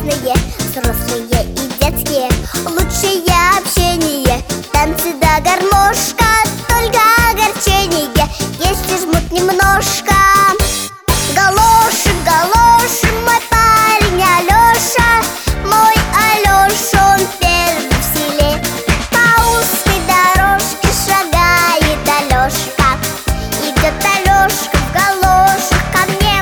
разные, взрослые и детские. Лучшее общение, танцы да гармошка, только огорчение, если жмут немножко. Галоши, галоши, мой парень Алёша, мой Алёша, он первый в селе. По узкой дорожке шагает Алёшка, идет Алёшка в галошах ко мне.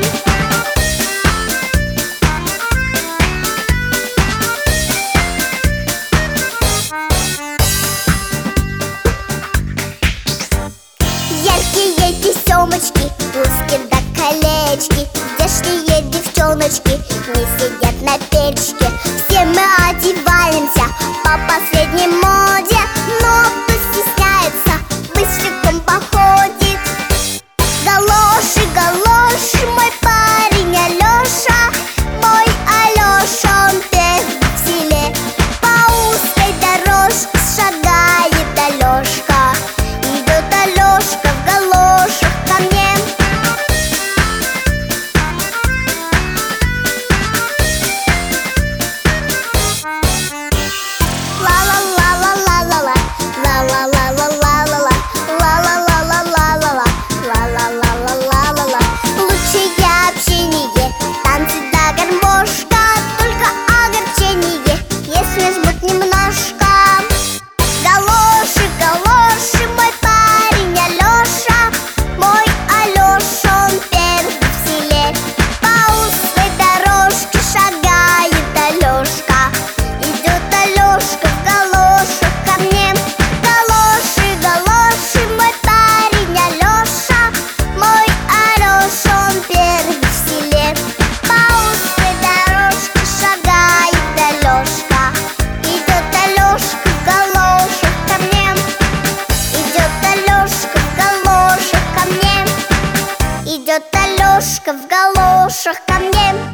Яркие тесемочки, блузки да колечки, здешние девчоночки не сидят на печке. Все мы одеваемся по последней моде, но кто стесняется, быстриком походит. Галоши, галоши, мой парень Алёша, мой Алёша, он первый в селе. По узкой дорожке шагает Алёшка, идет Алёшка в галошах ко мне. Лучшее общение, танцы да гармошка, только огорчение, если жмут немножко. Галоши, галоши, мой парень Алёша, мой Алёша, он первый в селе. По узкой дорожке шагает Алёшка, идет Алёшка в галошах ко мне. Галоши, галоши, мой парень Алёша, мой Алёша, он первый в селе. По узкой дорожке шагает Алёшка, идет Алёшка в галошах ко мне. Идет Алёшка в галошах ко мне. Идет Алёшка в галошах ко мне.